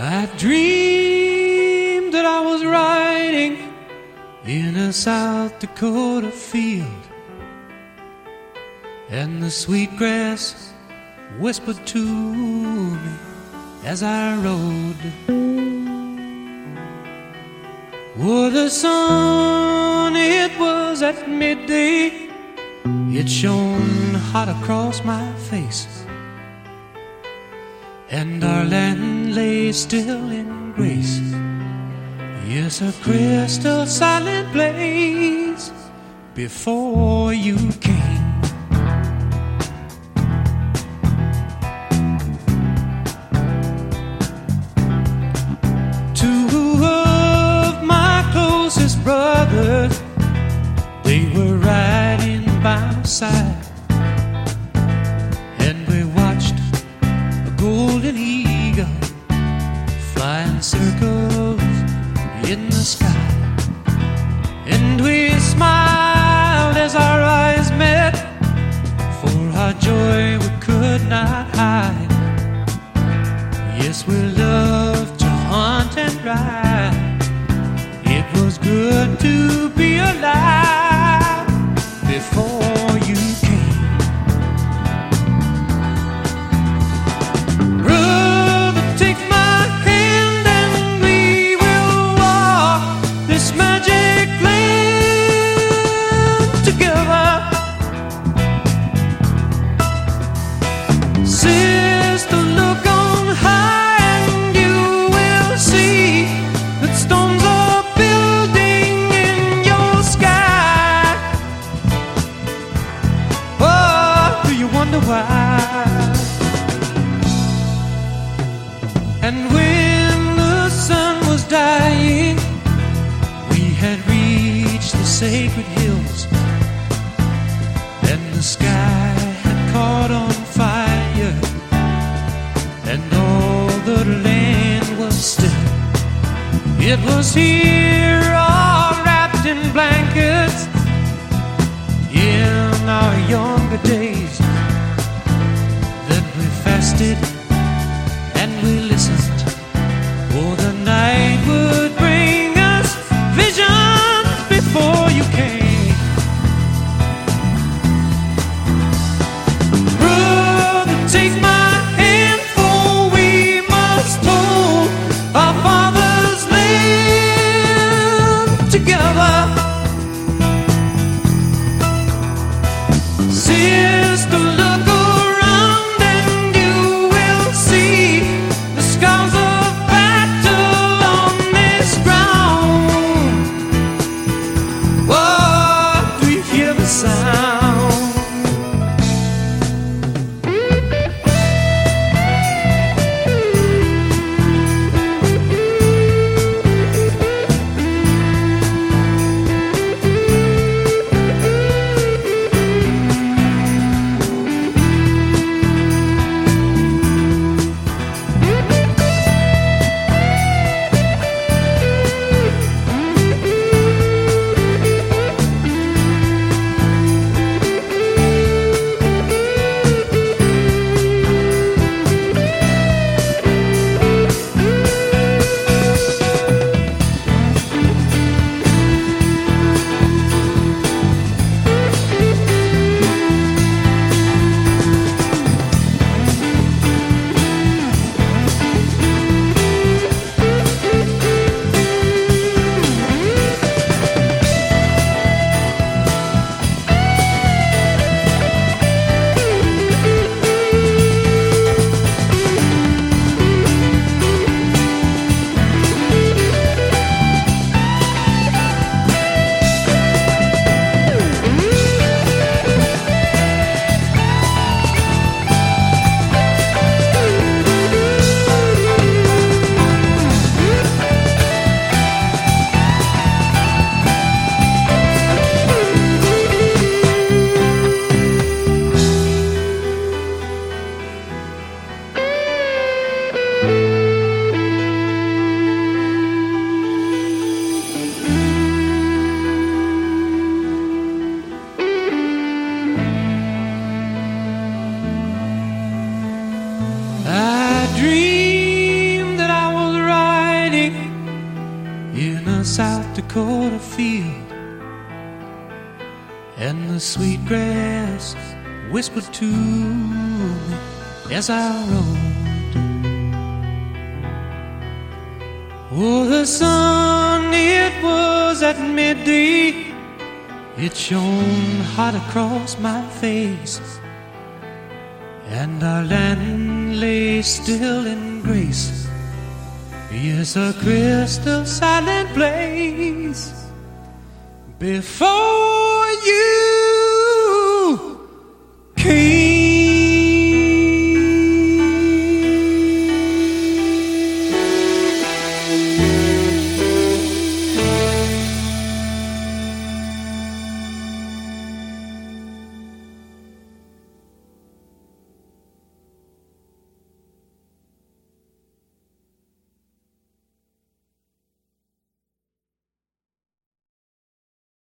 I dreamed that I was riding in a South Dakota field, and the sweet grass whispered to me as I rode. Oh, the sun, it was at midday. It shone hot across my face, and our land lay still in grace. Yes, a crystal silent place before you came. Two of my closest brothers, they were riding by my side, and we watched a golden eagle flying circles in the sky, and we smiled as our eyes met, for our joy we could not hide. Yes, we loved to hunt and ride. It was good to be alive before you came. Brother, take my hand and we will walk this magic land together. Sister, look on high and you will see that storms are building in your sky. Oh, do you wonder why? And when the sun was dying, we had reached the sacred hills, and the sky had caught on fire, and all the land was still. It was here, all wrapped in blankets, in our younger days, that we fasted and we listened. Oh, the night would bring us visions before you came. Brother, take my hand, for we must hold our father's land caught a field, and the sweet grass whispered to me as I rode. Oh, the sun, it was at midday. It shone hot across my face, and our land lay still in grace. Yes, a crystal silent place before